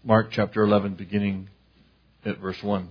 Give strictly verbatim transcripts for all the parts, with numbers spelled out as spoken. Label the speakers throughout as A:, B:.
A: Mark chapter eleven, beginning at verse one.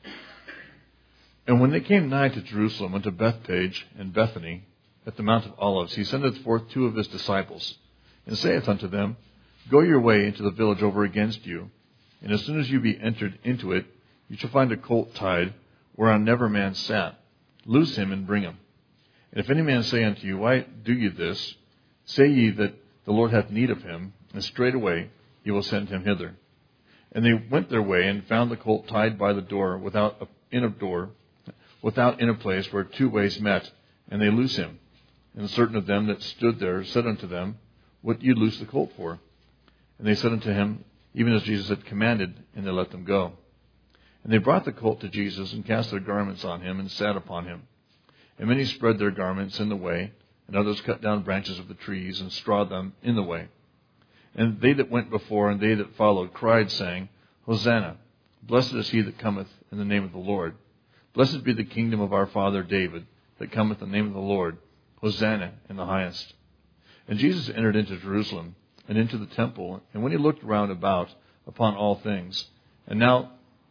A: And when they came nigh to Jerusalem, unto Bethphage and Bethany, at the Mount of Olives, he sendeth forth two of his disciples, and saith unto them, Go your way into the village over against you, and as soon as you be entered into it, you shall find a colt tied, whereon never man sat. Loose him and bring him. And if any man say unto you, Why do ye this? Say ye that the Lord hath need of him, and straightway he will send him hither. And they went their way, and found the colt tied by the door, without a, in a door, without in a place where two ways met, and they loose him. And certain of them that stood there said unto them, What do you loose the colt for? And they said unto him, Even as Jesus had commanded, and they let them go. And they brought the colt to Jesus, and cast their garments on him, and sat upon him. And many spread their garments in the way, and others cut down branches of the trees, and strawed them in the way. And they that went before, and they that followed, cried, saying, Hosanna, blessed is he that cometh in the name of the Lord. Blessed be the kingdom of our father David, that cometh in the name of the Lord. Hosanna in the highest. And Jesus entered into Jerusalem, and into the temple, and when he looked round about upon all things, and now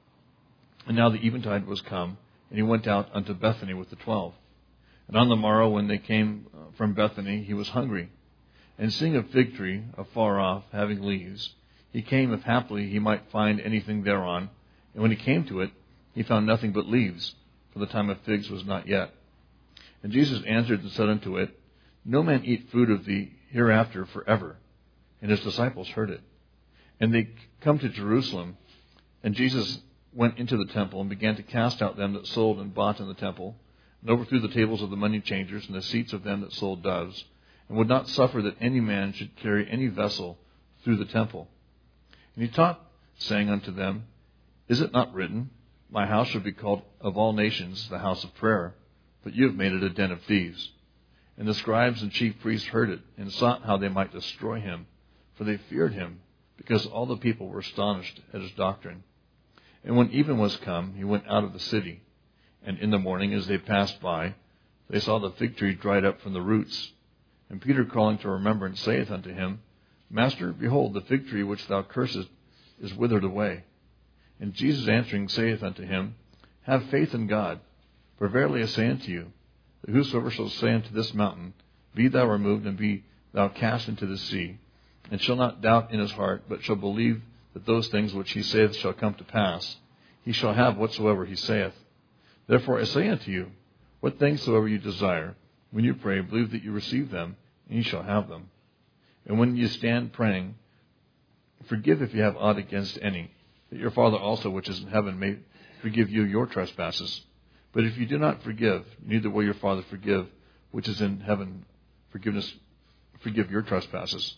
A: and now the eventide was come, and he went out unto Bethany with the twelve. And on the morrow, when they came from Bethany, he was hungry. And seeing a fig tree afar off, having leaves, he came, if haply he might find anything thereon. And when he came to it, he found nothing but leaves, for the time of figs was not yet. And Jesus answered and said unto it, No man eat food of the hereafter forever. And his disciples heard it. And they come to Jerusalem, and Jesus went into the temple, and began to cast out them that sold and bought in the temple, and overthrew the tables of the money changers, and the seats of them that sold doves, and would not suffer that any man should carry any vessel through the temple. And he taught, saying unto them, Is it not written, My house shall be called of all nations the house of prayer, but you have made it a den of thieves? And the scribes and chief priests heard it, and sought how they might destroy him, for they feared him, because all the people were astonished at his doctrine. And when even was come, he went out of the city. And in the morning, as they passed by, they saw the fig tree dried up from the roots. And Peter, calling to remembrance, saith unto him, Master, behold, the fig tree which thou cursest is withered away. And Jesus answering saith unto him, Have faith in God. For verily I say unto you, that whosoever shall say unto this mountain, Be thou removed, and be thou cast into the sea, and shall not doubt in his heart, but shall believe that those things which he saith shall come to pass, he shall have whatsoever he saith. Therefore I say unto you, what things soever you desire, when you pray, believe that you receive them, and ye shall have them. And when you stand praying, forgive if you have aught against any, that your Father also which is in heaven may forgive you your trespasses. But if you do not forgive, neither will your Father forgive which is in heaven forgiveness forgive your trespasses.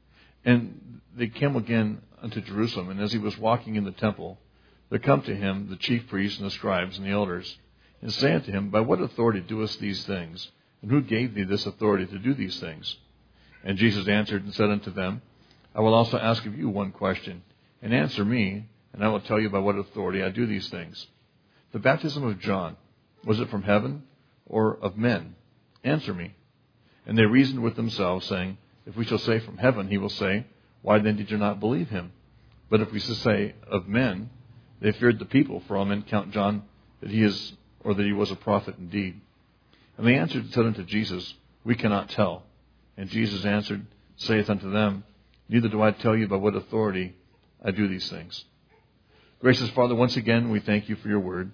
A: And they came again unto Jerusalem, and as he was walking in the temple, there come to him the chief priests and the scribes and the elders, and say unto him, By what authority doest these things? And who gave thee this authority to do these things? And Jesus answered and said unto them, I will also ask of you one question, and answer me, and I will tell you by what authority I do these things. The baptism of John, was it from heaven or of men? Answer me. And they reasoned with themselves, saying, If we shall say from heaven, he will say, Why then did you not believe him? But if we shall say of men, they feared the people, for all men count John that he is, or that he was a prophet indeed. And they answered and said unto Jesus, We cannot tell. And Jesus answered, saith unto them, Neither do I tell you by what authority I do these things. Gracious Father, once again we thank you for your word.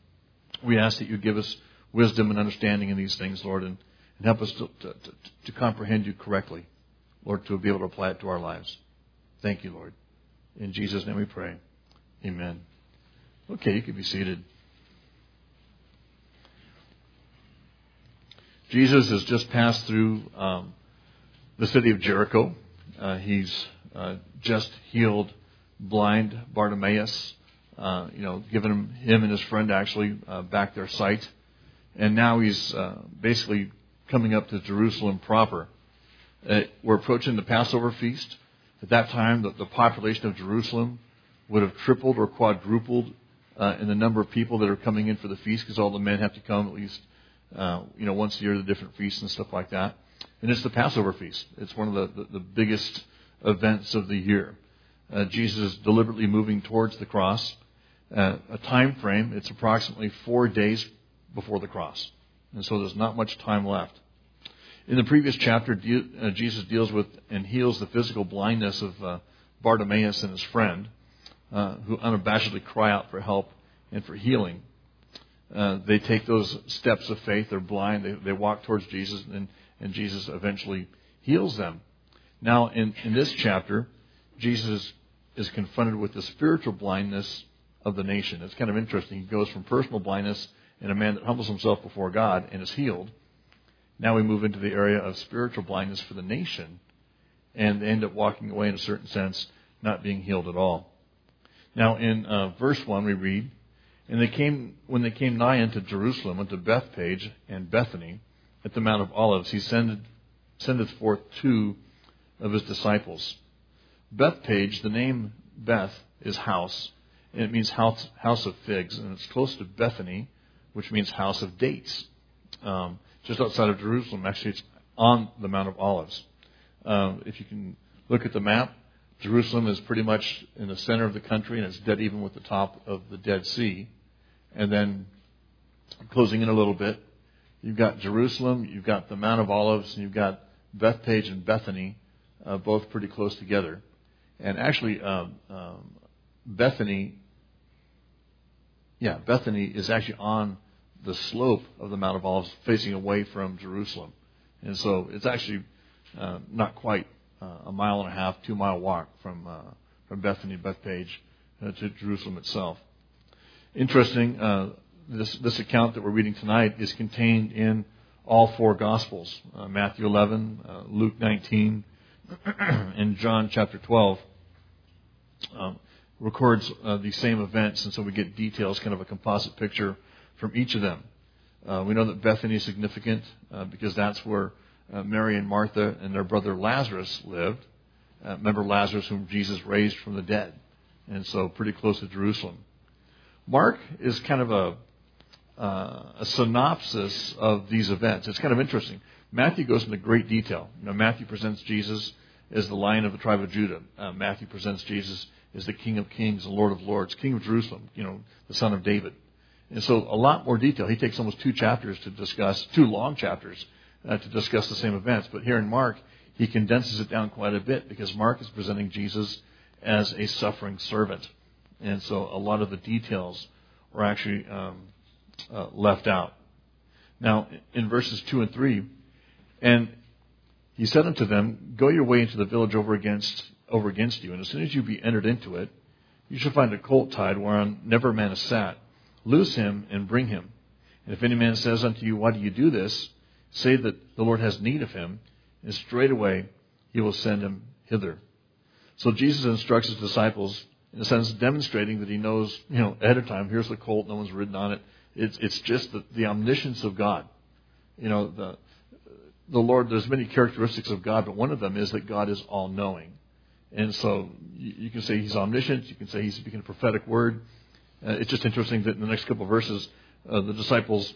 A: We ask that you give us wisdom and understanding in these things, Lord, and, and help us to, to, to, to comprehend you correctly, Lord, to be able to apply it to our lives. Thank you, Lord. In Jesus' name we pray. Amen. Okay, you can be seated. Jesus has just passed through um, the city of Jericho. Uh, he's uh, just healed blind Bartimaeus, uh, you know, given him, him and his friend actually uh, back their sight. And now he's uh, basically coming up to Jerusalem proper. Uh, we're approaching the Passover feast. At that time, the, the population of Jerusalem would have tripled or quadrupled uh, in the number of people that are coming in for the feast, because all the men have to come at least uh, you know, once a year to the different feasts and stuff like that. And it's the Passover feast. It's one of the, the, the biggest events of the year. Uh, Jesus is deliberately moving towards the cross. Uh, a time frame, it's approximately four days before the cross. And so there's not much time left. In the previous chapter, de- uh, Jesus deals with and heals the physical blindness of uh, Bartimaeus and his friend, uh, who unabashedly cry out for help and for healing. Uh, they take those steps of faith. They're blind. They, they walk towards Jesus, and, and Jesus eventually heals them. Now, in, in this chapter, Jesus is confronted with the spiritual blindness of the nation. It's kind of interesting. He goes from personal blindness in a man that humbles himself before God and is healed. Now we move into the area of spiritual blindness for the nation, and they end up walking away in a certain sense, not being healed at all. Now in uh, verse one we read, And they came when they came nigh unto Jerusalem, unto Bethphage and Bethany, at the Mount of Olives, he sendeth, sendeth forth two of his disciples. Bethphage, the name Beth is house, and it means house, house of figs, and it's close to Bethany, which means house of dates. Um, just outside of Jerusalem, actually it's on the Mount of Olives. Um, if you can look at the map, Jerusalem is pretty much in the center of the country, and it's dead even with the top of the Dead Sea. And then, closing in a little bit, you've got Jerusalem, you've got the Mount of Olives, and you've got Bethphage and Bethany, uh, both pretty close together. And actually, um, um, Bethany, yeah, Bethany is actually on the slope of the Mount of Olives, facing away from Jerusalem. And so it's actually uh, not quite uh, a mile and a half, two mile walk from uh, from Bethany, Bethphage, uh, to Jerusalem itself. Interesting, uh, this this account that we're reading tonight is contained in all four Gospels: uh, Matthew eleven, uh, Luke nineteen, and John chapter twelve. Um, records uh, the same events, and so we get details, kind of a composite picture from each of them. Uh, we know that Bethany is significant uh, because that's where uh, Mary and Martha and their brother Lazarus lived. Uh, remember Lazarus, whom Jesus raised from the dead, and so pretty close to Jerusalem. Mark is kind of a uh, a synopsis of these events. It's kind of interesting. Matthew goes into great detail. You know, Matthew presents Jesus as the Lion of the tribe of Judah. Uh, Matthew presents Jesus as the King of Kings and Lord of Lords, King of Jerusalem, you know, the Son of David. And so a lot more detail. He takes almost two chapters to discuss, two long chapters uh, to discuss the same events. But here in Mark, he condenses it down quite a bit because Mark is presenting Jesus as a suffering servant. And so a lot of the details are actually um, uh, left out. Now, in verses two and three, and he said unto them, Go your way into the village over against over against you, and as soon as you be entered into it, you shall find a colt tied whereon never man has sat. Loose him and bring him. And if any man says unto you, Why do you do this? Say that the Lord has need of him, and straightway he will send him hither. So Jesus instructs his disciples, in a sense, demonstrating that he knows, you know, ahead of time, here's the colt, no one's ridden on it. It's it's just the, the omniscience of God. You know, the the Lord, there's many characteristics of God, but one of them is that God is all-knowing. And so you, you can say he's omniscient, you can say he's speaking a prophetic word. Uh, it's just interesting that in the next couple of verses, uh, the disciples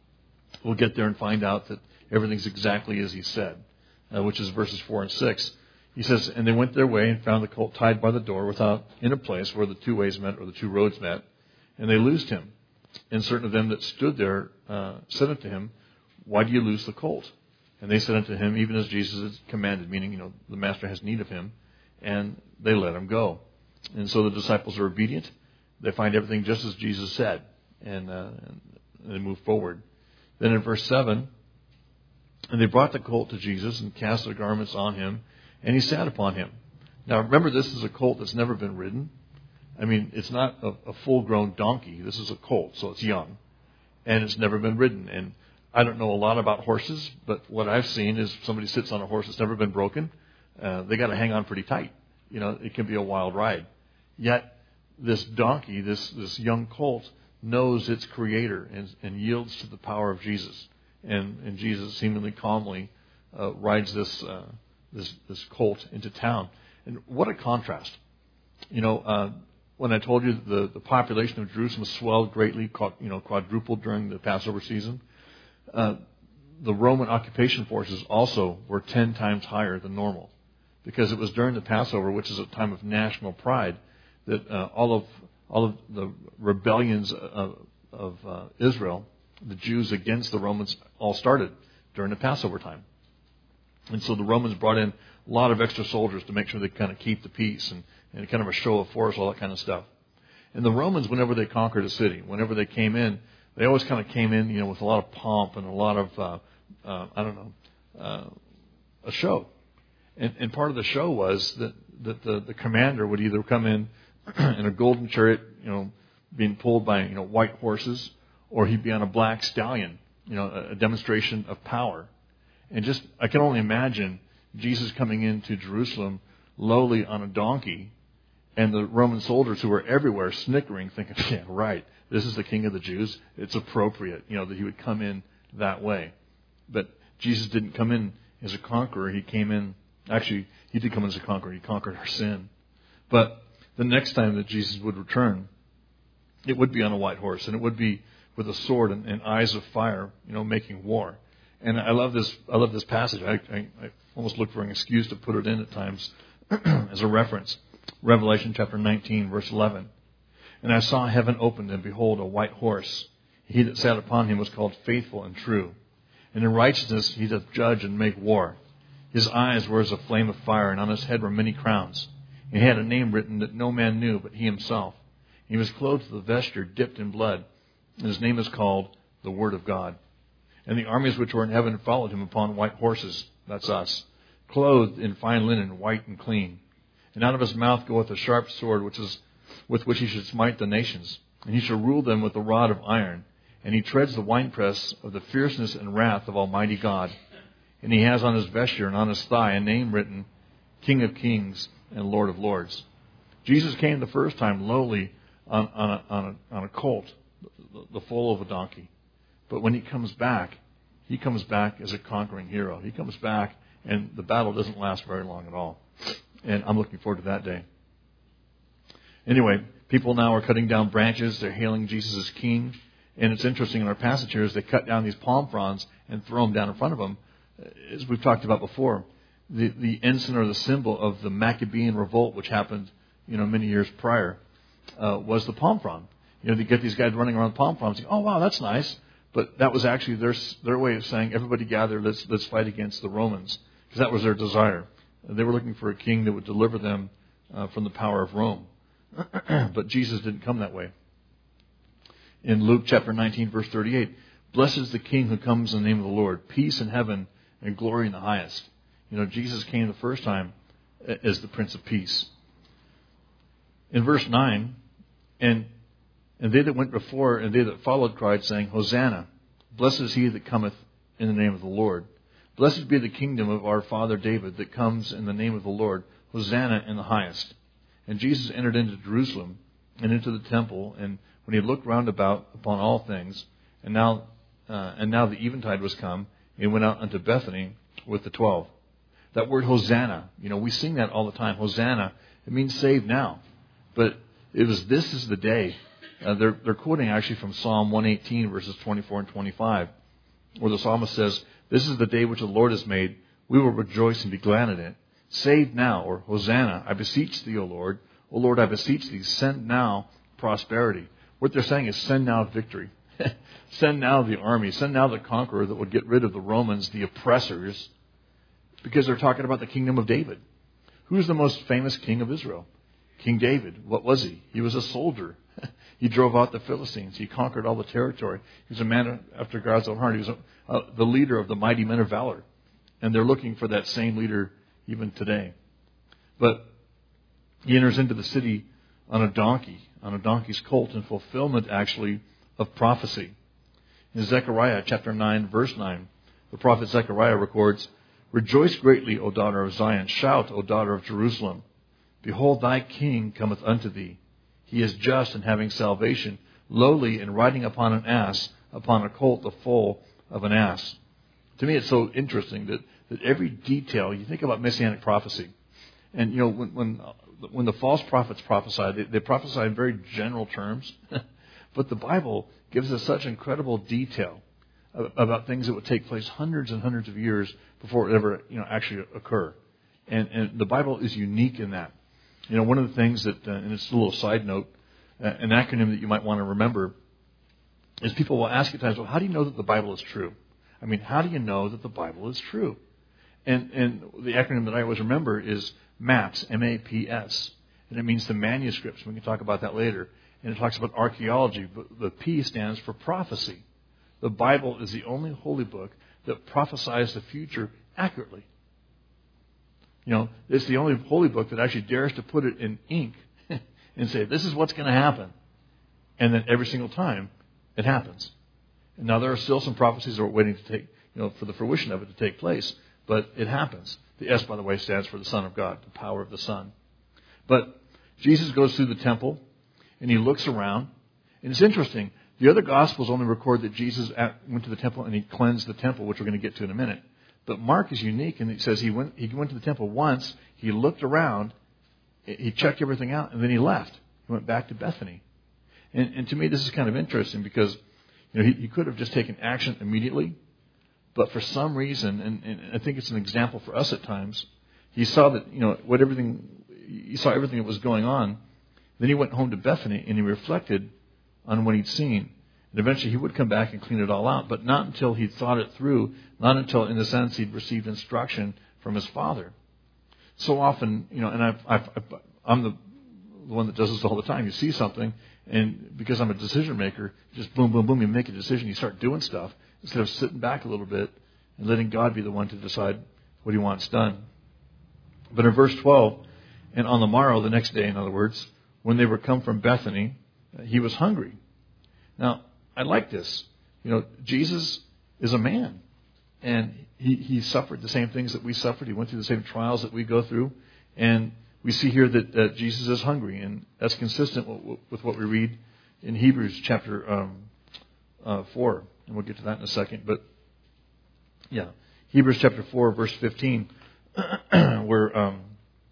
A: will get there and find out that everything's exactly as he said, uh, which is verses four and six. He says, And they went their way and found the colt tied by the door without in a place where the two ways met or the two roads met, and they loosed him. And certain of them that stood there uh, said unto him, Why do you loose the colt? And they said unto him, Even as Jesus had commanded, meaning, you know, the master has need of him, and they let him go. And so the disciples are obedient. They find everything just as Jesus said, and, uh, and they move forward. Then in verse seven, And they brought the colt to Jesus and cast their garments on him, and he sat upon him. Now remember, this is a colt that's never been ridden. I mean, it's not a, a full-grown donkey. This is a colt, so it's young, and it's never been ridden. And I don't know a lot about horses, but what I've seen is somebody sits on a horse that's never been broken. Uh, they got to hang on pretty tight. You know, it can be a wild ride. Yet this donkey, this this young colt, knows its creator and, and yields to the power of Jesus. And, and Jesus seemingly calmly uh, rides this uh, this this colt into town. And what a contrast! You know, uh, when I told you the the population of Jerusalem swelled greatly, you know, quadrupled during the Passover season. Uh, the Roman occupation forces also were ten times higher than normal. because it was during the Passover, which is a time of national pride, that uh, all of all of the rebellions of, of uh, Israel, the Jews against the Romans, all started during the Passover time. And so the Romans brought in a lot of extra soldiers to make sure they kind of keep the peace and, and kind of a show of force, all that kind of stuff. And the Romans, whenever they conquered a city, whenever they came in, they always kind of came in, you know, with a lot of pomp and a lot of, uh, uh, I don't know, uh, a show. And, and part of the show was that, that the, the commander would either come in in a golden chariot, you know, being pulled by, you know, white horses, or he'd be on a black stallion, you know, a, a demonstration of power. And just, I can only imagine Jesus coming into Jerusalem lowly on a donkey, and the Roman soldiers who were everywhere snickering, thinking, yeah, right, this is the King of the Jews. It's appropriate, you know, that he would come in that way. But Jesus didn't come in as a conqueror. He came in, actually, he did come in as a conqueror. He conquered our sin. But the next time that Jesus would return, it would be on a white horse, and it would be with a sword and, and eyes of fire, you know, making war. And I love this. I love this passage. I, I, I almost look for an excuse to put it in at times as a reference. Revelation chapter nineteen, verse eleven. And I saw heaven opened, and behold, a white horse. He that sat upon him was called Faithful and True. And in righteousness he doth judge and make war. His eyes were as a flame of fire, and on his head were many crowns. And he had a name written that no man knew but he himself. He was clothed with a vesture dipped in blood, and his name is called the Word of God. And the armies which were in heaven followed him upon white horses, that's us, clothed in fine linen, white and clean. And out of his mouth goeth a sharp sword, which is with which he should smite the nations. And he shall rule them with a rod of iron. And he treads the winepress of the fierceness and wrath of Almighty God. And he has on his vesture and on his thigh a name written, King of Kings and Lord of Lords. Jesus came the first time lowly on, on, a, on, a, on a colt, the, the foal of a donkey. But when he comes back, he comes back as a conquering hero. He comes back, and the battle doesn't last very long at all. And I'm looking forward to that day. Anyway, people now are cutting down branches. They're hailing Jesus as king. And it's interesting in our passage here, as they cut down these palm fronds and throw them down in front of them, as we've talked about before, the, the ensign or the symbol of the Maccabean revolt, which happened, you know, many years prior, uh, was the palm frond. You know, they get these guys running around the palm fronds, saying, oh, wow, that's nice. But that was actually their their way of saying, everybody gather, let's let's fight against the Romans, because that was their desire. They were looking for a king that would deliver them uh, from the power of Rome. But Jesus didn't come that way. In Luke chapter nineteen, verse thirty-eight, blessed is the King who comes in the name of the Lord, peace in heaven and glory in the highest. You know, Jesus came the first time as the Prince of Peace. In verse nine, and and they that went before and they that followed cried, saying, Hosanna, blessed is he that cometh in the name of the Lord. Blessed be the kingdom of our father David that comes in the name of the Lord. Hosanna in the highest. And Jesus entered into Jerusalem and into the temple, and when he looked round about upon all things, and now uh, and now the eventide was come, he went out unto Bethany with the twelve. That word Hosanna, you know, we sing that all the time. Hosanna, it means save now. But it was, this is the day. Uh, they're, they're quoting actually from Psalm one eighteen, verses twenty-four and twenty-five, where the psalmist says, this is the day which the Lord has made. We will rejoice and be glad in it. Save now, or Hosanna, I beseech thee, O Lord. O Lord, I beseech thee, send now prosperity. What they're saying is send now victory. Send now the army. Send now the conqueror that would get rid of the Romans, the oppressors, because they're talking about the kingdom of David. Who's the most famous king of Israel? King David. What was he? He was a soldier. He drove out the Philistines. He conquered all the territory. He was a man after God's own heart. He was a, uh, the leader of the mighty men of valor. And they're looking for that same leader even today. But he enters into the city on a donkey, on a donkey's colt, in fulfillment, actually, of prophecy. In Zechariah chapter nine, verse nine, the prophet Zechariah records, Rejoice greatly, O daughter of Zion. Shout, O daughter of Jerusalem. Behold, thy king cometh unto thee. He is just and having salvation, lowly and riding upon an ass, upon a colt, the foal of an ass. To me, it's so interesting that, that every detail, you think about messianic prophecy, and, you know, when when, when the false prophets prophesy, they, they prophesy in very general terms, but the Bible gives us such incredible detail about things that would take place hundreds and hundreds of years before it ever, you know, actually occur. And, and the Bible is unique in that. You know, one of the things that, uh, and it's a little side note, uh, an acronym that you might want to remember is people will ask at times, well, how do you know that the Bible is true? I mean, how do you know that the Bible is true? And, and the acronym that I always remember is MAPS, M A P S. And it means the manuscripts. We can talk about that later. And it talks about archaeology. But the P stands for prophecy. The Bible is the only holy book that prophesies the future accurately. You know, it's the only holy book that actually dares to put it in ink and say, this is what's going to happen. And then every single time, it happens. And now there are still some prophecies that are waiting to take, you know, for the fruition of it to take place. But it happens. The S, by the way, stands for the Son of God, the power of the Son. But Jesus goes through the temple, and he looks around. And it's interesting. The other Gospels only record that Jesus went to the temple and he cleansed the temple, which we're going to get to in a minute. But Mark is unique, and it says he went, he went to the temple once, he looked around, he checked everything out, and then he left. He went back to Bethany. And, and to me, this is kind of interesting because, you know, he, he could have just taken action immediately, but for some reason, and, and I think it's an example for us at times, he saw that, you know, what everything, he saw everything that was going on. Then he went home to Bethany and he reflected on what he'd seen. And eventually he would come back and clean it all out, but not until he'd thought it through, not until, in a sense, he'd received instruction from his Father. So often, you know, and I've, I've, I've, I'm the, the one that does this all the time. You see something, and because I'm a decision maker, just boom, boom, boom, you make a decision, you start doing stuff, instead of sitting back a little bit and letting God be the one to decide what he wants done. But in verse twelve, and on the morrow, the next day, in other words, when they were come from Bethany, he was hungry. Now, I like this. You know, Jesus is a man, and he, he suffered the same things that we suffered. He went through the same trials that we go through, and we see here that uh, Jesus is hungry, and that's consistent with, with what we read in Hebrews chapter um, uh, four, and we'll get to that in a second. But yeah, Hebrews chapter four, verse fifteen, where um,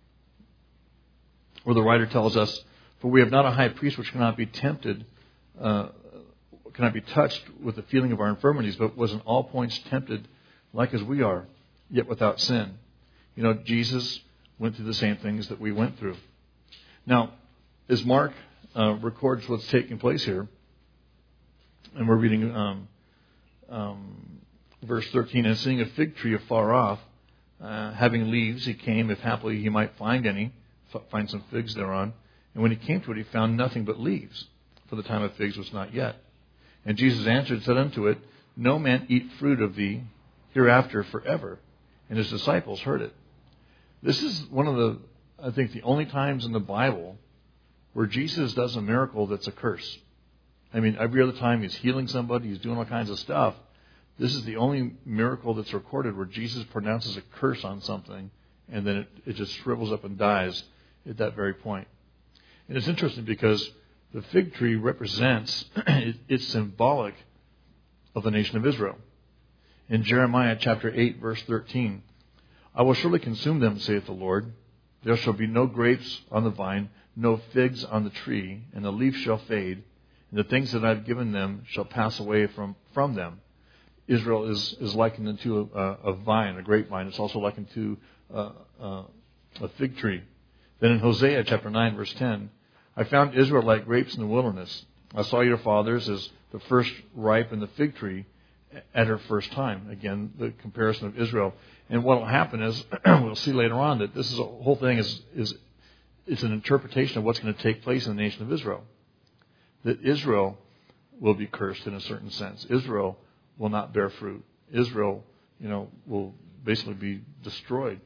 A: where the writer tells us, "For we have not a high priest which cannot be tempted." Uh, cannot be touched with the feeling of our infirmities, but was in all points tempted like as we are, yet without sin. You know, Jesus went through the same things that we went through. Now, as Mark uh, records what's taking place here, and we're reading um, um, verse thirteen, and seeing a fig tree afar off, uh, having leaves, he came, if happily he might find any, find some figs thereon. And when he came to it, he found nothing but leaves, for the time of figs was not yet. And Jesus answered and said unto it, No man eat fruit of thee hereafter forever. And his disciples heard it. This is one of the, I think, the only times in the Bible where Jesus does a miracle that's a curse. I mean, every other time he's healing somebody, he's doing all kinds of stuff. This is the only miracle that's recorded where Jesus pronounces a curse on something, and then it, it just shrivels up and dies at that very point. And it's interesting because the fig tree represents, it's symbolic of the nation of Israel. In Jeremiah chapter eight, verse thirteen, I will surely consume them, saith the Lord. There shall be no grapes on the vine, no figs on the tree, and the leaf shall fade, and the things that I have given them shall pass away from, from them. Israel is, is likened unto a, a vine, a grapevine. It's also likened to uh, uh, a fig tree. Then in Hosea chapter nine, verse ten, I found Israel like grapes in the wilderness. I saw your fathers as the first ripe in the fig tree at her first time. Again, the comparison of Israel. And what will happen is, we'll see later on that this is a whole thing is is it's an interpretation of what's going to take place in the nation of Israel. That Israel will be cursed in a certain sense. Israel will not bear fruit. Israel, you know, will basically be destroyed.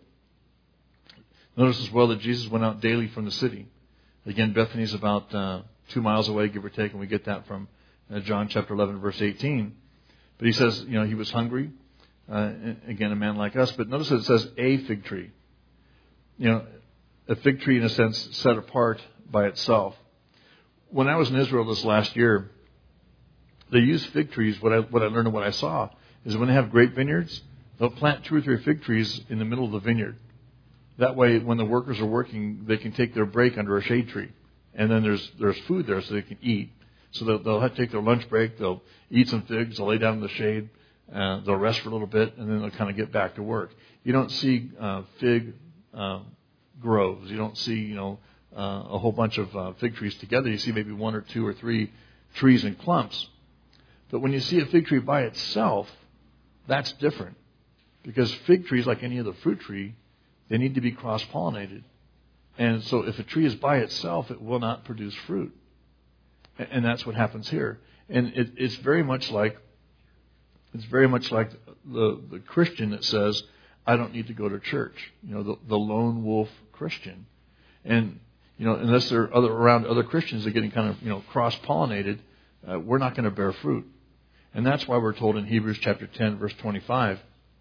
A: Notice as well that Jesus went out daily from the city. Again, Bethany is about uh, two miles away, give or take, and we get that from uh, John chapter eleven, verse eighteen. But he says, you know, he was hungry. Uh, again, a man like us. But notice that it says a fig tree. You know, a fig tree, in a sense, set apart by itself. When I was in Israel this last year, they use fig trees. What I what I learned and what I saw is when they have grape vineyards, they'll plant two or three fig trees in the middle of the vineyard. That way, when the workers are working, they can take their break under a shade tree. And then there's there's food there so they can eat. So they'll, they'll have to take their lunch break. They'll eat some figs. They'll lay down in the shade. Uh, they'll rest for a little bit, and then they'll kind of get back to work. You don't see uh, fig um, groves. You don't see, you know, uh, a whole bunch of uh, fig trees together. You see maybe one or two or three trees in clumps. But when you see a fig tree by itself, that's different. Because fig trees, like any other fruit tree, they need to be cross-pollinated. And so if a tree is by itself, it will not produce fruit. And that's what happens here. And it, it's very much like it's very much like the, the Christian that says, I don't need to go to church. You know, the, the lone wolf Christian. And, you know, unless they're other, around other Christians, they're getting kind of, you know, cross-pollinated, uh, we're not going to bear fruit. And that's why we're told in Hebrews chapter ten, verse twenty-five,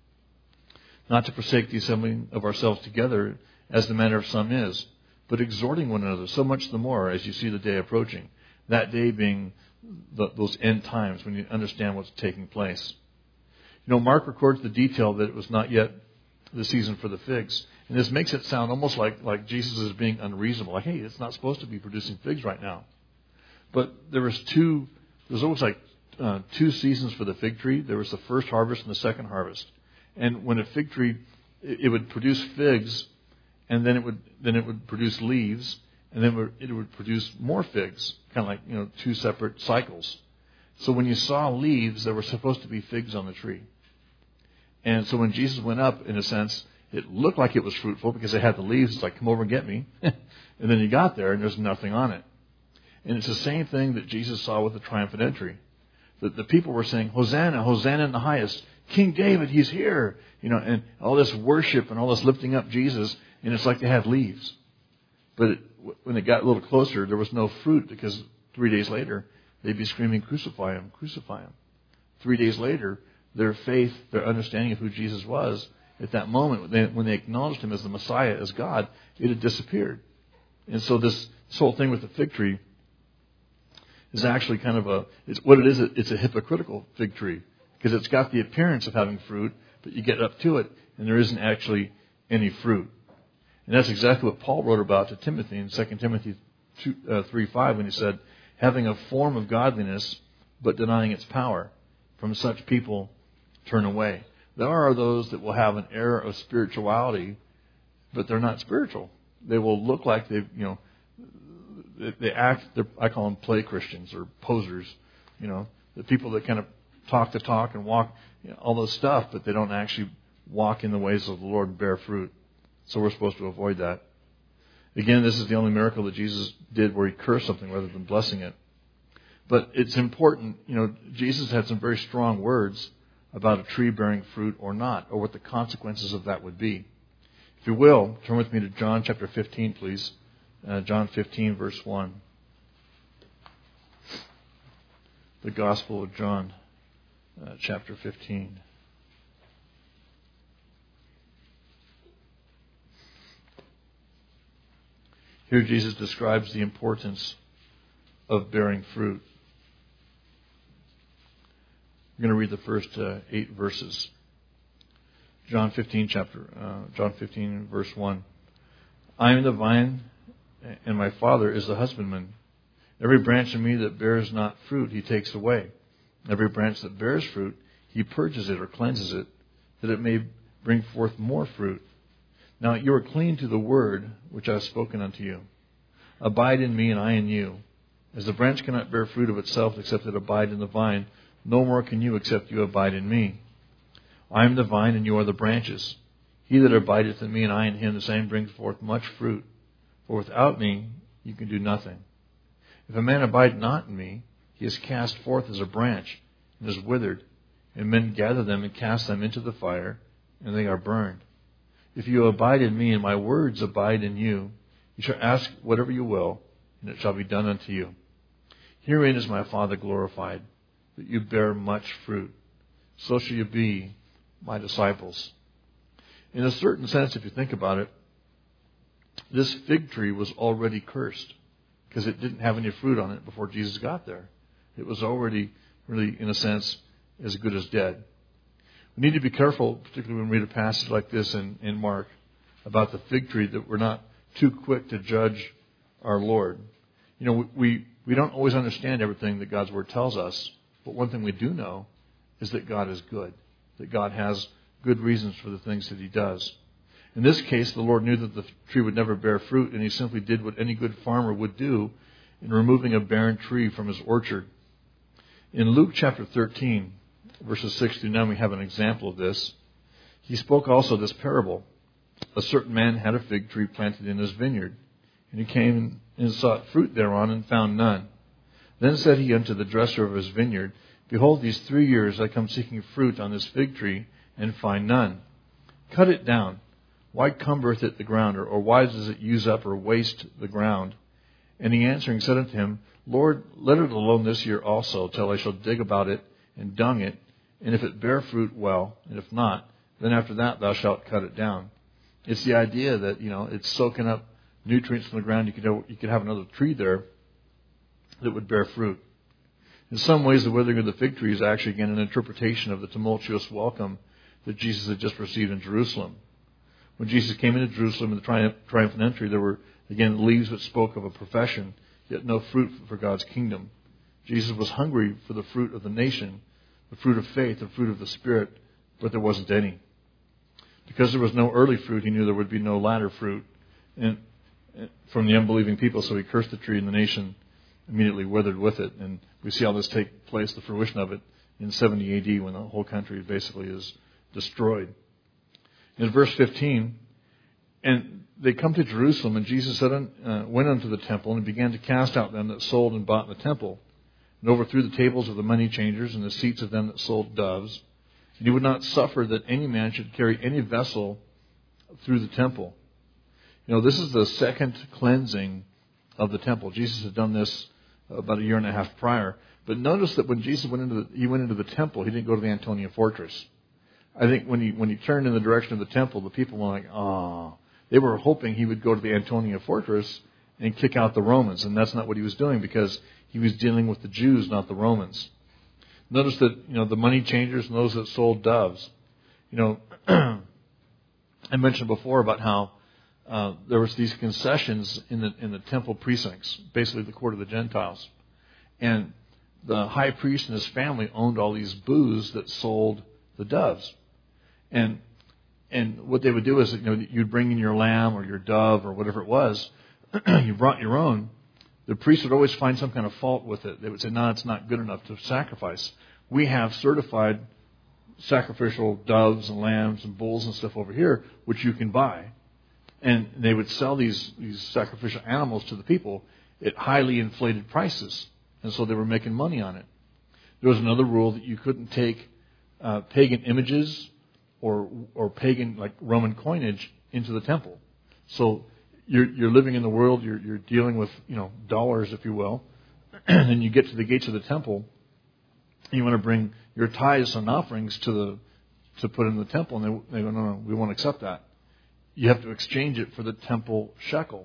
A: not to forsake the assembling of ourselves together as the manner of some is, but exhorting one another, so much the more as you see the day approaching. That day being the, those end times when you understand what's taking place. You know, Mark records the detail that it was not yet the season for the figs. And this makes it sound almost like, like Jesus is being unreasonable. Like, hey, it's not supposed to be producing figs right now. But there was two, there's always like uh, two seasons for the fig tree. There was the first harvest and the second harvest. And when a fig tree, it, it would produce figs, and then it would then it would produce leaves, and then it would, it would produce more figs, kind of like, you know, two separate cycles. So when you saw leaves, there were supposed to be figs on the tree. And so when Jesus went up, in a sense, it looked like it was fruitful because it had the leaves. It's like, come over and get me. And then he got there, and there's nothing on it. And it's the same thing that Jesus saw with the triumphant entry. The, the people were saying, Hosanna, Hosanna in the highest. King David, he's here. You know, and all this worship and all this lifting up Jesus, and it's like they had leaves. But it, when it got a little closer, there was no fruit because three days later, they'd be screaming, crucify him, crucify him. Three days later, their faith, their understanding of who Jesus was, at that moment, when they, when they acknowledged him as the Messiah, as God, it had disappeared. And so this, this whole thing with the fig tree is actually kind of a, it's what it is, it's a hypocritical fig tree. Because it's got the appearance of having fruit, but you get up to it, and there isn't actually any fruit. And that's exactly what Paul wrote about to Timothy in Second Timothy three five when he said, having a form of godliness, but denying its power. From such people, turn away. There are those that will have an air of spirituality, but they're not spiritual. They will look like they, you know, they act, I call them play Christians or posers, you know, the people that kind of talk the talk and walk, you know, all this stuff, but they don't actually walk in the ways of the Lord and bear fruit. So we're supposed to avoid that. Again, this is the only miracle that Jesus did where he cursed something rather than blessing it. But it's important, you know, Jesus had some very strong words about a tree bearing fruit or not, or what the consequences of that would be. If you will, turn with me to John chapter fifteen, please. Uh, John fifteen, verse one. The Gospel of John, uh, chapter fifteen. Here Jesus describes the importance of bearing fruit. I'm going to read the first uh, eight verses. John fifteen, chapter uh, John fifteen, verse one. I am the vine, and my Father is the husbandman. Every branch in me that bears not fruit, he takes away. Every branch that bears fruit, he purges it or cleanses it, that it may bring forth more fruit. Now you are clean to the word which I have spoken unto you. Abide in me, and I in you. As the branch cannot bear fruit of itself except it abide in the vine, no more can you except you abide in me. I am the vine, and you are the branches. He that abideth in me, and I in him, the same brings forth much fruit. For without me you can do nothing. If a man abide not in me, he is cast forth as a branch, and is withered, and men gather them and cast them into the fire, and they are burned. If you abide in me, and my words abide in you, you shall ask whatever you will, and it shall be done unto you. Herein is my Father glorified, that you bear much fruit. So shall you be my disciples. In a certain sense, if you think about it, this fig tree was already cursed because it didn't have any fruit on it before Jesus got there. It was already, really, in a sense, as good as dead. We need to be careful, particularly when we read a passage like this in, in Mark, about the fig tree, that we're not too quick to judge our Lord. You know, we, we don't always understand everything that God's Word tells us, but one thing we do know is that God is good, that God has good reasons for the things that He does. In this case, the Lord knew that the tree would never bear fruit, and he simply did what any good farmer would do in removing a barren tree from his orchard. In Luke chapter thirteen, verses six through nine, we have an example of this. He spoke also this parable. A certain man had a fig tree planted in his vineyard, and he came and sought fruit thereon, and found none. Then said he unto the dresser of his vineyard, Behold, these three years I come seeking fruit on this fig tree, and find none. Cut it down. Why cumbereth it the ground, or, or why does it use up or waste the ground? And he answering said unto him, Lord, let it alone this year also, till I shall dig about it and dung it, and if it bear fruit, well, and if not, then after that thou shalt cut it down. It's the idea that, you know, it's soaking up nutrients from the ground. You could have, you could have another tree there that would bear fruit. In some ways, the withering of the fig tree is actually, again, an interpretation of the tumultuous welcome that Jesus had just received in Jerusalem. When Jesus came into Jerusalem in the triumph, triumphant entry, there were, again, leaves that spoke of a profession, yet no fruit for God's kingdom. Jesus was hungry for the fruit of the nation, the fruit of faith, the fruit of the Spirit, but there wasn't any. Because there was no early fruit, he knew there would be no latter fruit and, and from the unbelieving people, so he cursed the tree, and the nation immediately withered with it. And we see all this take place, the fruition of it, in seventy A D when the whole country basically is destroyed. In verse fifteen, and they come to Jerusalem, and Jesus said, uh, went unto the temple and began to cast out them that sold and bought in the temple, and overthrew the tables of the money changers and the seats of them that sold doves. And he would not suffer that any man should carry any vessel through the temple. You know, this is the second cleansing of the temple. Jesus had done this about a year and a half prior. But notice that when Jesus went into the, he went into the temple, he didn't go to the Antonia fortress. I think when he when he turned in the direction of the temple, the people were like, oh. They were hoping he would go to the Antonia fortress and kick out the Romans. And that's not what he was doing, because he was dealing with the Jews, not the Romans. Notice that, you know, the money changers and those that sold doves. You know, I mentioned before about how uh, there was these concessions in the in the temple precincts, basically the court of the Gentiles. And the high priest and his family owned all these booths that sold the doves. And and what they would do is, you know, you'd bring in your lamb or your dove or whatever it was. You brought your own. The priest would always find some kind of fault with it. They would say, no, it's not good enough to sacrifice. We have certified sacrificial doves and lambs and bulls and stuff over here, which you can buy. And they would sell these, these sacrificial animals to the people at highly inflated prices. And so they were making money on it. There was another rule that you couldn't take uh, pagan images or or pagan, like Roman coinage, into the temple. So you're you're living in the world, you're you're dealing with, you know, dollars, if you will, and then you get to the gates of the temple, and you want to bring your tithes and offerings to the to put in the temple, and they they go, no, no, we won't accept that. You have to exchange it for the temple shekel.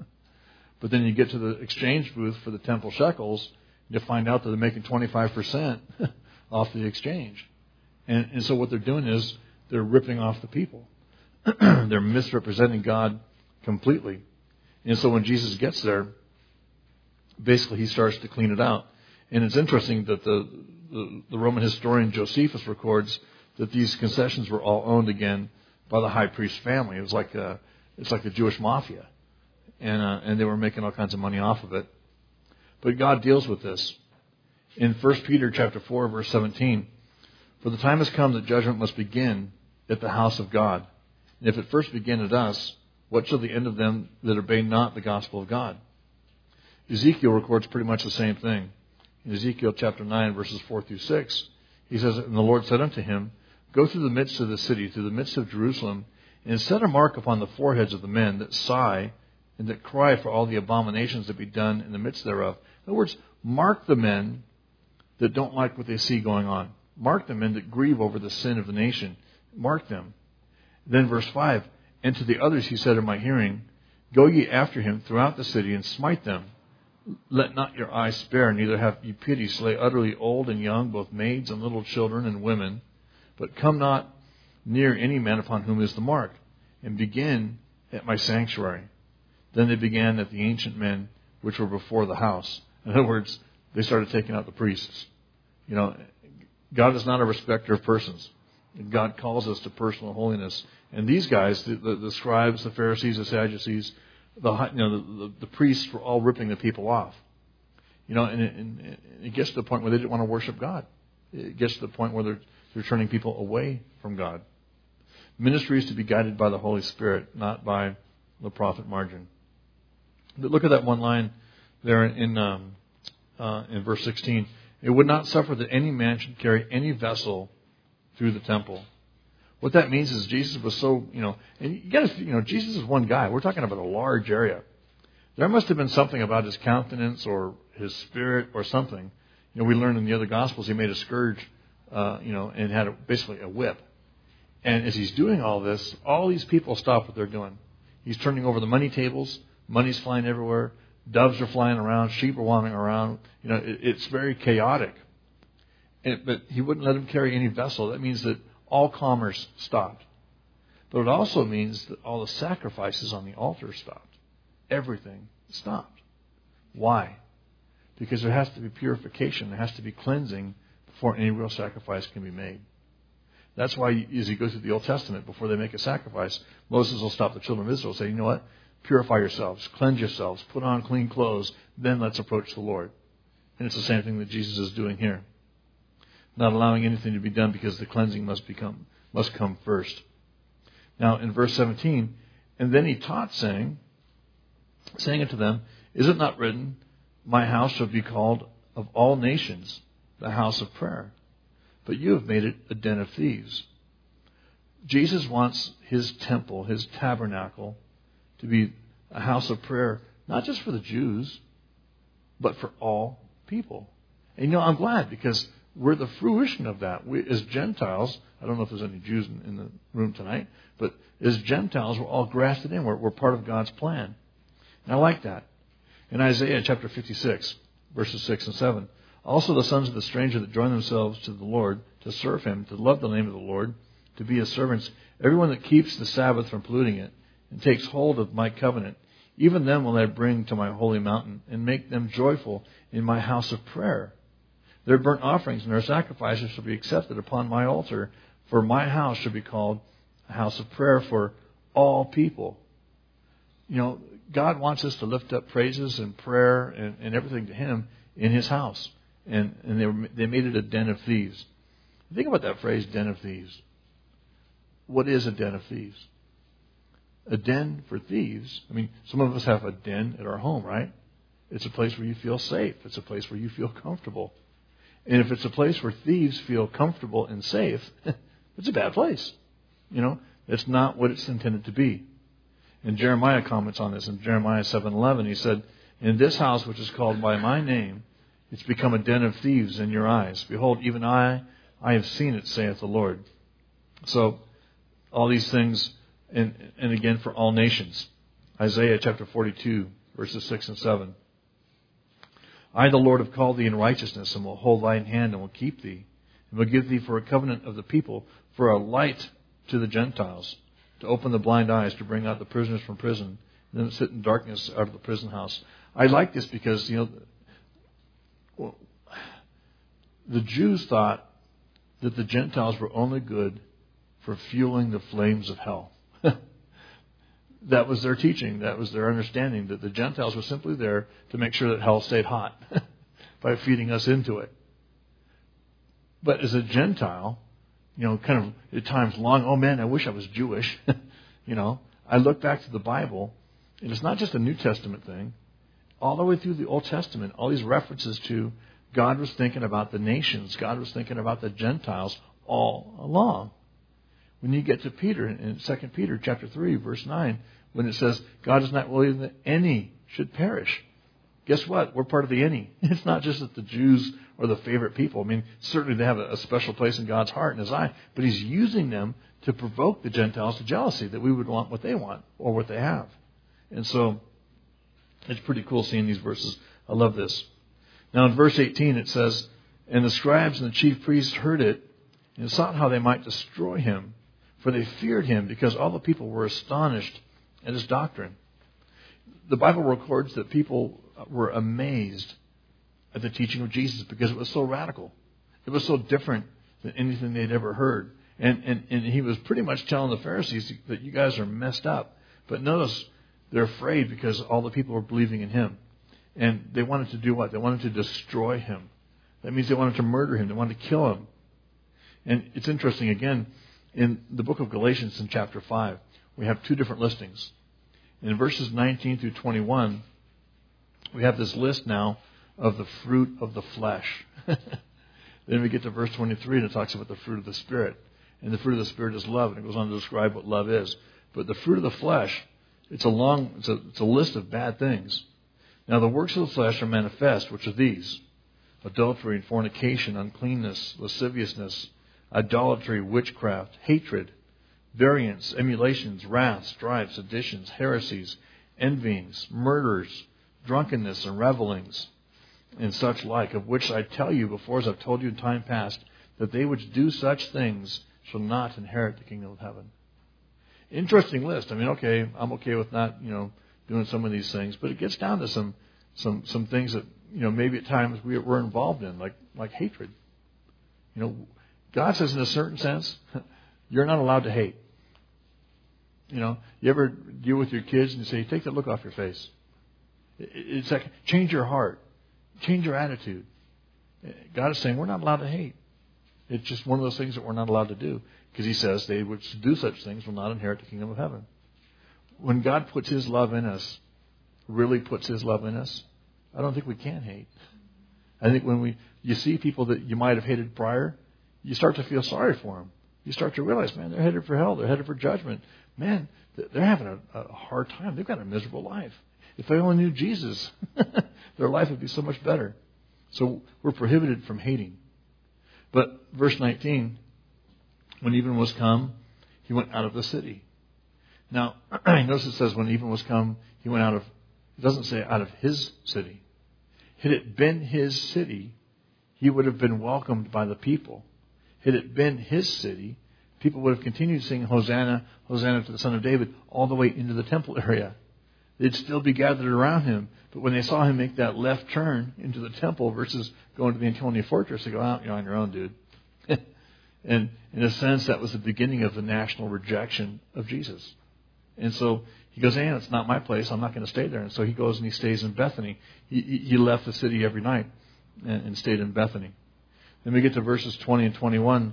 A: But then you get to the exchange booth for the temple shekels, you find out that they're making twenty-five percent off the exchange. And, and so what they're doing is they're ripping off the people. They're misrepresenting God completely. And so when Jesus gets there, basically he starts to clean it out. And it's interesting that the, the, the Roman historian Josephus records that these concessions were all owned again by the high priest's family. It was like a, it's like the Jewish mafia. And, uh, and they were making all kinds of money off of it. But God deals with this. In First Peter chapter four, verse seventeen, for the time has come that judgment must begin at the house of God. And if it first begin at us, what shall the end of them that obey not the gospel of God? Ezekiel records pretty much the same thing. In Ezekiel chapter nine, verses four through six, he says, and the Lord said unto him, go through the midst of the city, through the midst of Jerusalem, and set a mark upon the foreheads of the men that sigh and that cry for all the abominations that be done in the midst thereof. In other words, mark the men that don't like what they see going on. Mark the men that grieve over the sin of the nation. Mark them. Then verse five, and to the others he said in my hearing, go ye after him throughout the city and smite them. Let not your eyes spare, neither have ye pity. Slay utterly old and young, both maids and little children and women. But come not near any man upon whom is the mark, and begin at my sanctuary. Then they began at the ancient men which were before the house. In other words, they started taking out the priests. You know, God is not a respecter of persons. And God calls us to personal holiness. And these guys, the, the, the scribes, the Pharisees, the Sadducees, the you know the, the, the priests were all ripping the people off. You know, and it, and it gets to the point where they didn't want to worship God. It gets to the point where they're they're turning people away from God. Ministry is to be guided by the Holy Spirit, not by the profit margin. But look at that one line there in um, uh, in verse sixteen. It would not suffer that any man should carry any vessel through the temple. What that means is Jesus was so, you know, and you got to, you know, Jesus is one guy. We're talking about a large area. There must have been something about his countenance or his spirit or something. You know, we learned in the other Gospels he made a scourge, uh, you know, and had a, basically a whip. And as he's doing all this, all these people stop what they're doing. He's turning over the money tables. Money's flying everywhere. Doves are flying around. Sheep are wandering around. You know, it, it's very chaotic. And, but he wouldn't let them carry any vessel. That means that all commerce stopped. But it also means that all the sacrifices on the altar stopped. Everything stopped. Why? Because there has to be purification. There has to be cleansing before any real sacrifice can be made. That's why as you go through the Old Testament, before they make a sacrifice, Moses will stop the children of Israel and say, you know what? Purify yourselves. Cleanse yourselves. Put on clean clothes. Then let's approach the Lord. And it's the same thing that Jesus is doing here. Not allowing anything to be done because the cleansing must become must come first. Now in verse seventeen, and then he taught, saying, saying unto them, is it not written, my house shall be called of all nations the house of prayer, but you have made it a den of thieves. Jesus wants his temple, his tabernacle, to be a house of prayer, not just for the Jews, but for all people. And you know, I'm glad because we're the fruition of that. We, as Gentiles, I don't know if there's any Jews in, in the room tonight, but as Gentiles, we're all grafted in. We're, we're part of God's plan. And I like that. In Isaiah chapter fifty-six, verses six and seven, also the sons of the stranger that join themselves to the Lord, to serve him, to love the name of the Lord, to be his servants, everyone that keeps the Sabbath from polluting it, and takes hold of my covenant, even them will I bring to my holy mountain, and make them joyful in my house of prayer. Their burnt offerings and their sacrifices shall be accepted upon my altar, for my house shall be called a house of prayer for all people. You know, God wants us to lift up praises and prayer and, and everything to him in his house. And, and they, were, they made it a den of thieves. Think about that phrase, den of thieves. What is a den of thieves? A den for thieves. I mean, some of us have a den at our home, right? It's a place where you feel safe. It's a place where you feel comfortable. And if it's a place where thieves feel comfortable and safe, it's a bad place. You know, it's not what it's intended to be. And Jeremiah comments on this in Jeremiah seven eleven. He said, in this house which is called by my name, it's become a den of thieves in your eyes. Behold, even I, I have seen it, saith the Lord. So, all these things, and, and again for all nations. Isaiah chapter forty-two, verses six and seven. I, the Lord, have called thee in righteousness, and will hold thine hand, and will keep thee, and will give thee for a covenant of the people, for a light to the Gentiles, to open the blind eyes, to bring out the prisoners from prison, and then sit in darkness out of the prison house. I like this because, you know, well, the Jews thought that the Gentiles were only good for fueling the flames of hell. That was their teaching. That was their understanding, that the Gentiles were simply there to make sure that hell stayed hot by feeding us into it. But as a Gentile, you know, kind of at times long, oh man, I wish I was Jewish. You know, I look back to the Bible, and it's not just a New Testament thing. All the way through the Old Testament, all these references to God was thinking about the nations. God was thinking about the Gentiles all along. When you get to Peter, in Second Peter chapter three, verse nine, when it says, God is not willing that any should perish. Guess what? We're part of the any. It's not just that the Jews are the favorite people. I mean, certainly they have a special place in God's heart and his eye, but he's using them to provoke the Gentiles to jealousy, that we would want what they want or what they have. And so, it's pretty cool seeing these verses. I love this. Now in verse eighteen it says, and the scribes and the chief priests heard it, and sought how they might destroy him. For they feared him, because all the people were astonished at his doctrine. The Bible records that people were amazed at the teaching of Jesus because it was so radical. It was so different than anything they'd ever heard. And, and, and he was pretty much telling the Pharisees that you guys are messed up. But notice they're afraid because all the people were believing in him. And they wanted to do what? They wanted to destroy him. That means they wanted to murder him. They wanted to kill him. And it's interesting, again, in the book of Galatians in chapter five, we have two different listings. In verses nineteen through twenty-one, we have this list now of the fruit of the flesh. Then we get to verse twenty-three, and it talks about the fruit of the Spirit. And the fruit of the Spirit is love, and it goes on to describe what love is. But the fruit of the flesh, it's a long, it's a, it's a list of bad things. Now the works of the flesh are manifest, which are these: adultery and fornication, uncleanness, lasciviousness, idolatry, witchcraft, hatred, variance, emulations, wrath, strife, seditions, heresies, envyings, murders, drunkenness, and revelings, and such like, of which I tell you before, as I've told you in time past, that they which do such things shall not inherit the kingdom of heaven. Interesting list. I mean, okay, I'm okay with not, you know, doing some of these things, but it gets down to some some some things that, you know, maybe at times we, we're involved in, like like hatred. You know, God says in a certain sense, you're not allowed to hate. You know, you ever deal with your kids and you say, take that look off your face. It's like, change your heart. Change your attitude. God is saying we're not allowed to hate. It's just one of those things that we're not allowed to do. Because he says they which do such things will not inherit the kingdom of heaven. When God puts his love in us, really puts his love in us, I don't think we can hate. I think when we you see people that you might have hated prior, you start to feel sorry for them. You start to realize, man, they're headed for hell. They're headed for judgment. Man, they're having a, a hard time. They've got a miserable life. If they only knew Jesus, their life would be so much better. So we're prohibited from hating. But verse nineteen, when even was come, he went out of the city. Now, notice it says when even was come, he went out of, it doesn't say out of his city. Had it been his city, he would have been welcomed by the people. Had it been his city, people would have continued singing Hosanna, Hosanna to the Son of David, all the way into the temple area. They'd still be gathered around him. But when they saw him make that left turn into the temple versus going to the Antonia Fortress, they go, oh, you're on your own, dude. And in a sense, that was the beginning of the national rejection of Jesus. And so he goes, hey, it's not my place. I'm not going to stay there. And so he goes and he stays in Bethany. He, he left the city every night and, and stayed in Bethany. Then we get to verses twenty and twenty-one.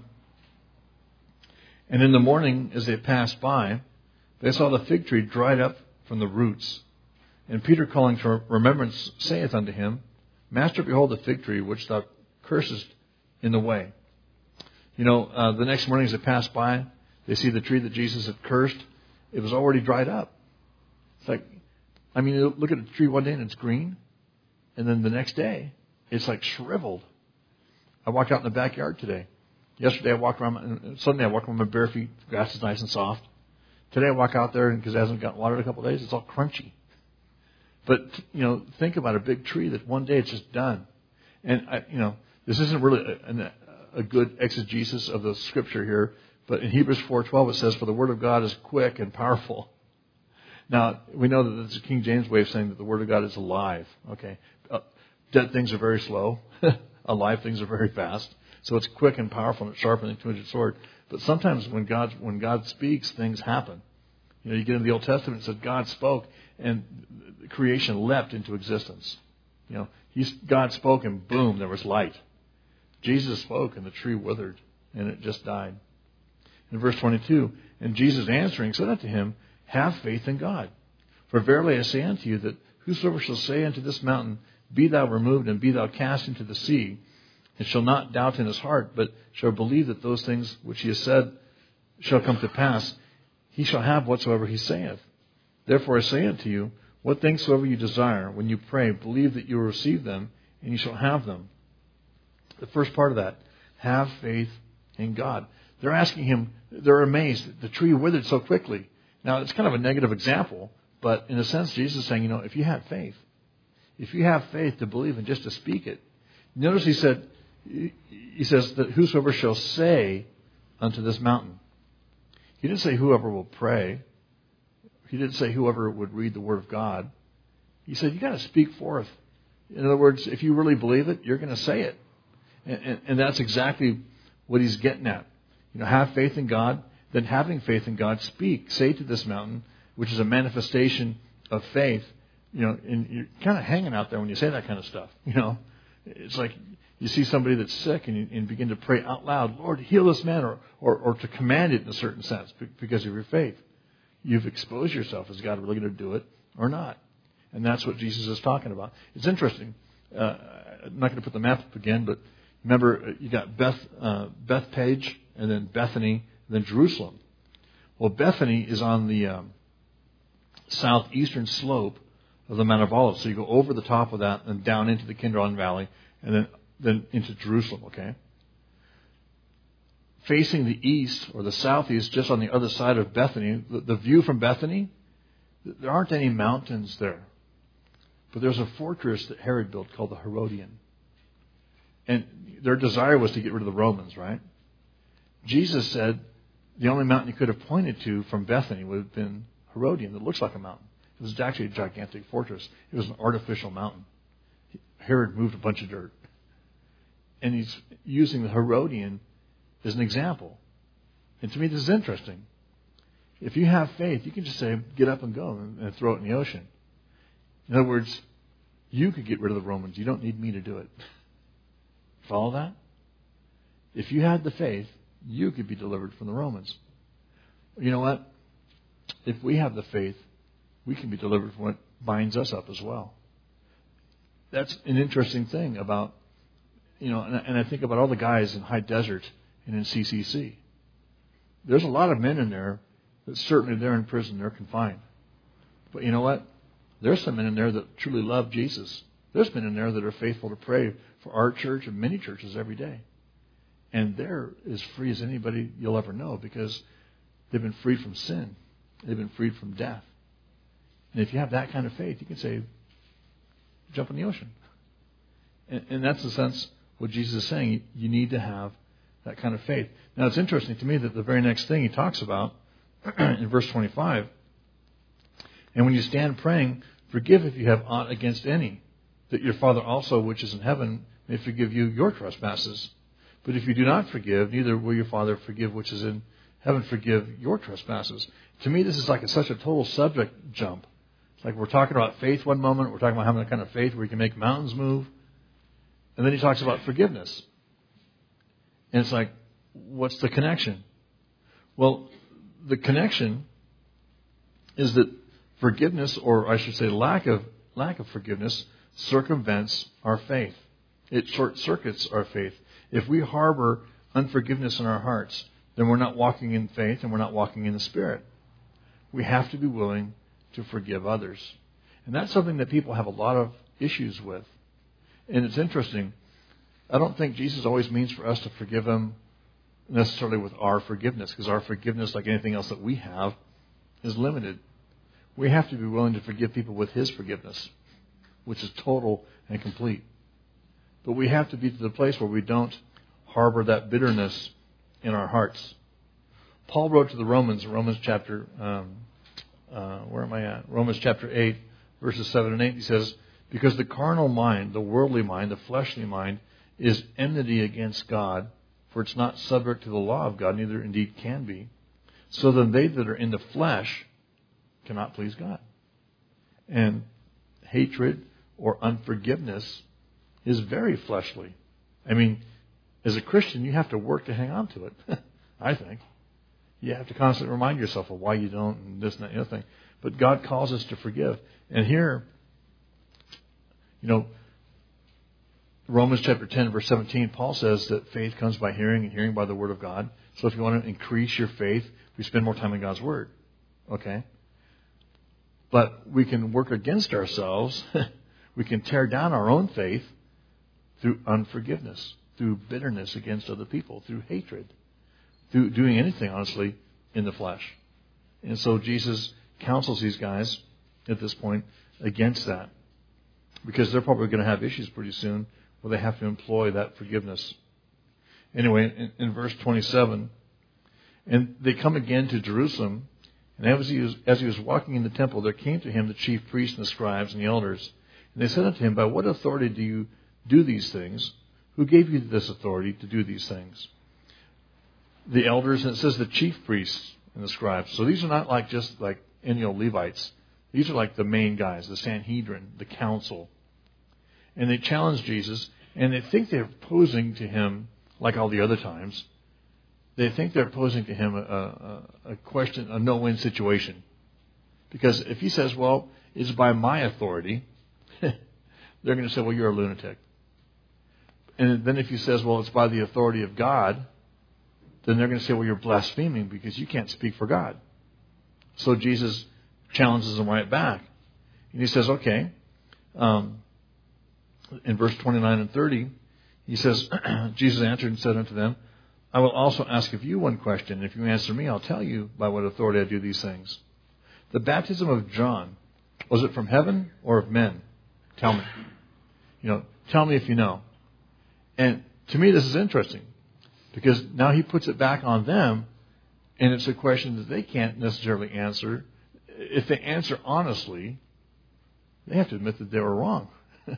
A: And in the morning, as they passed by, they saw the fig tree dried up from the roots. And Peter, calling to remembrance, saith unto him, Master, behold the fig tree which thou cursest in the way. You know, uh, the next morning as they pass by, they see the tree that Jesus had cursed. It was already dried up. It's like, I mean, you look at a tree one day and it's green. And then the next day, it's like shriveled. I walked out in the backyard today. Yesterday I walked around, Sunday I walked around with my bare feet. The grass is nice and soft. Today I walk out there, and because it hasn't gotten watered in a couple of days, it's all crunchy. But, you know, think about a big tree that one day it's just done. And, I, you know, this isn't really a, a good exegesis of the scripture here, but in Hebrews four twelve it says, for the word of God is quick and powerful. Now, we know that it's a King James way of saying that the word of God is alive. Okay, uh, dead things are very slow. Alive things are very fast. So it's quick and powerful, and it's sharper than a two-edged sword. But sometimes when God when God speaks, things happen. You know, you get in the Old Testament, it says God spoke, and creation leapt into existence. You know, he's, God spoke, and boom, there was light. Jesus spoke, and the tree withered, and it just died. In verse twenty-two, and Jesus answering said unto him, have faith in God. For verily I say unto you, that whosoever shall say unto this mountain, be thou removed, and be thou cast into the sea, and shall not doubt in his heart, but shall believe that those things which he has said shall come to pass, he shall have whatsoever he saith. Therefore I say unto you, what things soever you desire, when you pray, believe that you will receive them, and you shall have them. The first part of that, have faith in God. They're asking him, they're amazed that the tree withered so quickly. Now, it's kind of a negative example, but in a sense, Jesus is saying, you know, if you have faith, if you have faith to believe and just to speak it. Notice he said, he says that whosoever shall say unto this mountain. He didn't say whoever will pray. He didn't say whoever would read the Word of God. He said you got to speak forth. In other words, if you really believe it, you're going to say it. And, and, and that's exactly what he's getting at. You know, have faith in God. Then having faith in God, speak. Say to this mountain, which is a manifestation of faith. You know, and you're kind of hanging out there when you say that kind of stuff. You know, it's like you see somebody that's sick and you and begin to pray out loud, Lord, heal this man, or, or, or to command it in a certain sense because of your faith. You've exposed yourself. Is God really going to do it or not? And that's what Jesus is talking about. It's interesting. Uh, I'm not going to put the map up again, but remember, you got Beth, uh, Bethpage, and then Bethany, and then Jerusalem. Well, Bethany is on the um, southeastern slope of the Mount of Olives. So you go over the top of that and down into the Kidron Valley, and then, then into Jerusalem, okay? Facing the east or the southeast, just on the other side of Bethany, the, the view from Bethany, there aren't any mountains there. But there's a fortress that Herod built called the Herodian. And their desire was to get rid of the Romans, right? Jesus said the only mountain he could have pointed to from Bethany would have been Herodian, that looks like a mountain. It was actually a gigantic fortress. It was an artificial mountain. Herod moved a bunch of dirt. And he's using the Herodian as an example. And to me, this is interesting. If you have faith, you can just say, get up and go, and, and throw it in the ocean. In other words, you could get rid of the Romans. You don't need me to do it. Follow that? If you had the faith, you could be delivered from the Romans. You know what? If we have the faith, we can be delivered from what binds us up as well. That's an interesting thing about, you know, and, and I think about all the guys in High Desert and in C C C. There's a lot of men in there that certainly they're in prison, they're confined. But you know what? There's some men in there that truly love Jesus. There's men in there that are faithful to pray for our church and many churches every day. And they're as free as anybody you'll ever know because they've been freed from sin. They've been freed from death. And if you have that kind of faith, you can say, jump in the ocean. And, and that's the sense what Jesus is saying. You need to have that kind of faith. Now, it's interesting to me that the very next thing he talks about in verse twenty-five, and when you stand praying, forgive if you have aught against any, that your Father also, which is in heaven, may forgive you your trespasses. But if you do not forgive, neither will your Father forgive which is in heaven forgive your trespasses. To me, this is like a, such a total subject jump. It's like we're talking about faith one moment, we're talking about having a kind of faith where you can make mountains move. And then he talks about forgiveness. And it's like, what's the connection? Well, the connection is that forgiveness, or I should say lack of lack of forgiveness, circumvents our faith. It short circuits our faith. If we harbor unforgiveness in our hearts, then we're not walking in faith and we're not walking in the Spirit. We have to be willing to forgive others. And that's something that people have a lot of issues with. And it's interesting. I don't think Jesus always means for us to forgive them necessarily with our forgiveness, because our forgiveness, like anything else that we have, is limited. We have to be willing to forgive people with His forgiveness, which is total and complete. But we have to be to the place where we don't harbor that bitterness in our hearts. Paul wrote to the Romans, Romans chapter, um, uh, where am I at? Romans chapter eight, verses seven and eight. He says, because the carnal mind, the worldly mind, the fleshly mind, is enmity against God, for it's not subject to the law of God, neither indeed can be. So then they that are in the flesh cannot please God. And hatred or unforgiveness is very fleshly. I mean, as a Christian, you have to work to hang on to it, I think. You have to constantly remind yourself of why you don't, and this and that and the other thing. But God calls us to forgive. And here, you know, Romans chapter ten, verse seventeen, Paul says that faith comes by hearing, and hearing by the Word of God. So if you want to increase your faith, we spend more time in God's Word. Okay? But we can work against ourselves. We can tear down our own faith through unforgiveness, through bitterness against other people, through hatred, through doing anything, honestly, in the flesh. And so Jesus counsels these guys at this point against that, because they're probably going to have issues pretty soon where they have to employ that forgiveness. Anyway, in, in verse twenty-seven, and they come again to Jerusalem, and as he, was, as he was walking in the temple, there came to him the chief priests and the scribes and the elders. And they said unto him, by what authority do you do these things? Who gave you this authority to do these things? the elders, and it says the chief priests and the scribes. So these are not like just like any old Levites. These are like the main guys, the Sanhedrin, the council. And they challenge Jesus, and they think they're posing to him, like all the other times, they think they're posing to him a, a, a question, a no-win situation. Because if he says, well, it's by my authority, they're going to say, well, you're a lunatic. And then if he says, well, it's by the authority of God, then they're going to say, well, you're blaspheming because you can't speak for God. So Jesus challenges them right back. And he says, okay, um, in verse twenty-nine and thirty, he says, Jesus answered and said unto them, I will also ask of you one question. If you answer me, I'll tell you by what authority I do these things. The baptism of John, was it from heaven or of men? Tell me. You know, tell me if you know. And to me, this is interesting because now he puts it back on them, and it's a question that they can't necessarily answer. If they answer honestly, they have to admit that they were wrong.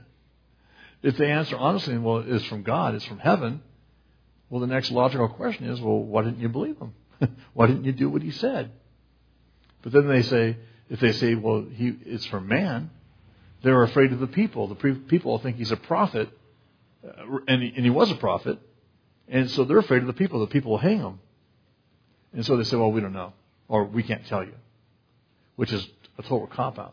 A: If they answer honestly, well, it's from God, it's from heaven, well, the next logical question is, well, why didn't you believe him? Why didn't you do what he said? But then they say, if they say, well, he, it's from man, they're afraid of the people. The pre- people think he's a prophet, uh, and, he, and he was a prophet, and so they're afraid of the people. The people will hang him. And so they say, well, we don't know, or we can't tell you, which is a total cop-out.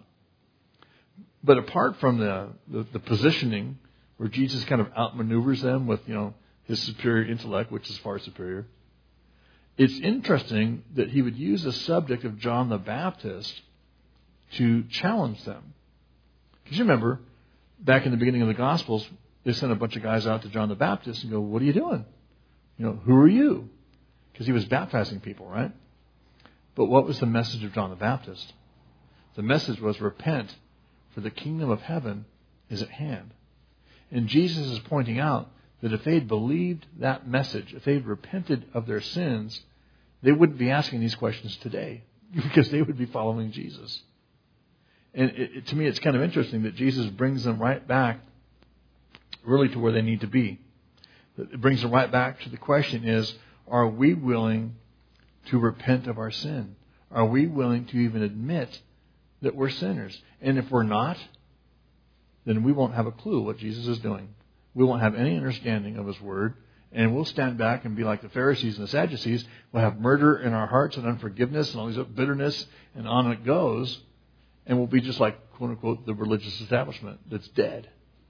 A: But apart from the, the, the positioning where Jesus kind of outmaneuvers them with, you know, his superior intellect, which is far superior, it's interesting that he would use the subject of John the Baptist to challenge them. Because you remember, back in the beginning of the Gospels, they sent a bunch of guys out to John the Baptist and go, what are you doing? You know, who are you? Because he was baptizing people, right? But what was the message of John the Baptist? The message was, repent, for the kingdom of heaven is at hand. And Jesus is pointing out that if they had believed that message, if they had repented of their sins, they wouldn't be asking these questions today because they would be following Jesus. And it, it, to me, it's kind of interesting that Jesus brings them right back really to where they need to be. It brings them right back to the question is, are we willing to repent of our sin? Are we willing to even admit that we're sinners? And if we're not, then we won't have a clue what Jesus is doing. We won't have any understanding of his word, and we'll stand back and be like the Pharisees and the Sadducees. We'll have murder in our hearts and unforgiveness and all these bitterness, and on it goes. And we'll be just like, quote unquote, the religious establishment that's dead.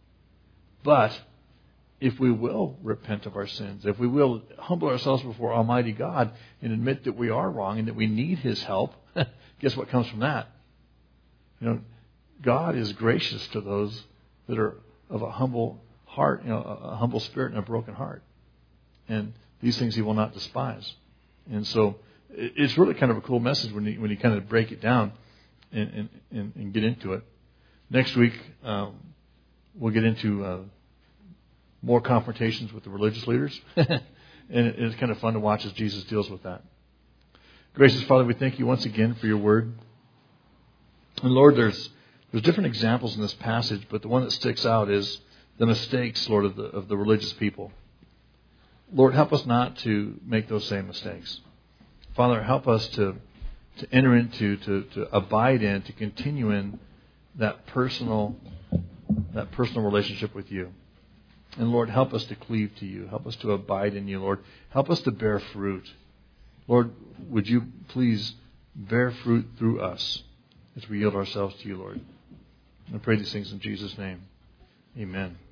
A: But if we will repent of our sins, if we will humble ourselves before Almighty God and admit that we are wrong and that we need his help, guess what comes from that? You know, God is gracious to those that are of a humble heart, you know, a humble spirit and a broken heart. And these things he will not despise. And so it's really kind of a cool message when you, when you kind of break it down and, and, and get into it. Next week, um, we'll get into uh, more confrontations with the religious leaders. And it's kind of fun to watch as Jesus deals with that. Gracious Father, we thank you once again for your word. And Lord, there's there's different examples in this passage, but the one that sticks out is the mistakes, Lord, of the of the religious people. Lord, help us not to make those same mistakes. Father, help us to to enter into, to, to abide in, to continue in that personal that personal relationship with you. And Lord, help us to cleave to you. Help us to abide in you, Lord. Help us to bear fruit. Lord, would you please bear fruit through us as we yield ourselves to you, Lord. I pray these things in Jesus' name. Amen.